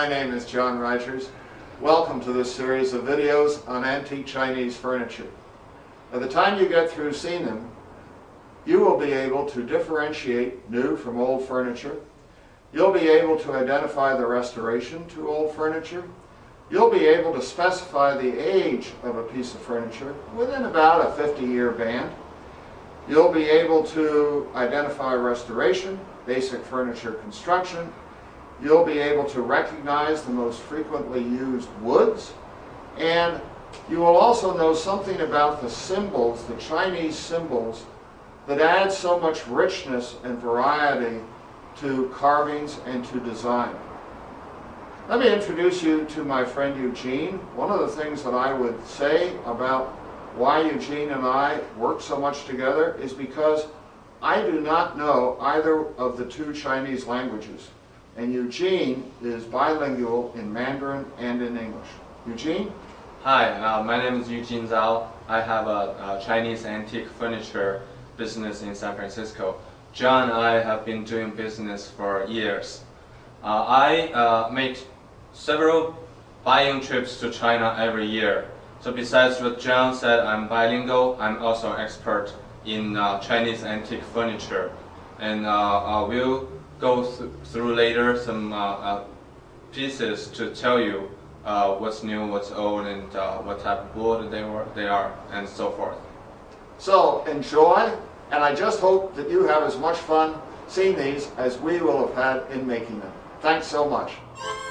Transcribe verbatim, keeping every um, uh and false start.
my name is John Reichers. Welcome to this series of videos on antique Chinese furniture. By the time you get through seeing them, you will be able to differentiate new from old furniture. You'll be able to identify the restoration to old furniture. You'll be able to specify the age of a piece of furniture within about a fifty year band. You'll be able to identify restoration, basic furniture construction. You'll be able to recognize the most frequently used woods. And you will also know something about the symbols, the Chinese symbols, that add so much richness and variety to carvings and to design. Let me introduce you to my friend Eugene. One of the things that I would say about why Eugene and I work so much together is because I do not know either of the two Chinese languages, and Eugene is bilingual in Mandarin and in English. Eugene? Hi, uh, my name is Eugene Zhao. I have a, a Chinese antique furniture business in San Francisco. John and I have been doing business for years. Uh, I uh, make several buying trips to China every year. So besides what John said, I'm bilingual. I'm also an expert in uh, Chinese antique furniture. And uh, uh, we'll go th through later some uh, uh, pieces to tell you uh, what's new, what's old, and uh, what type of wood they, were, they are, and so forth. So enjoy, and I just hope that you have as much fun seeing these as we will have had in making them. Thanks so much.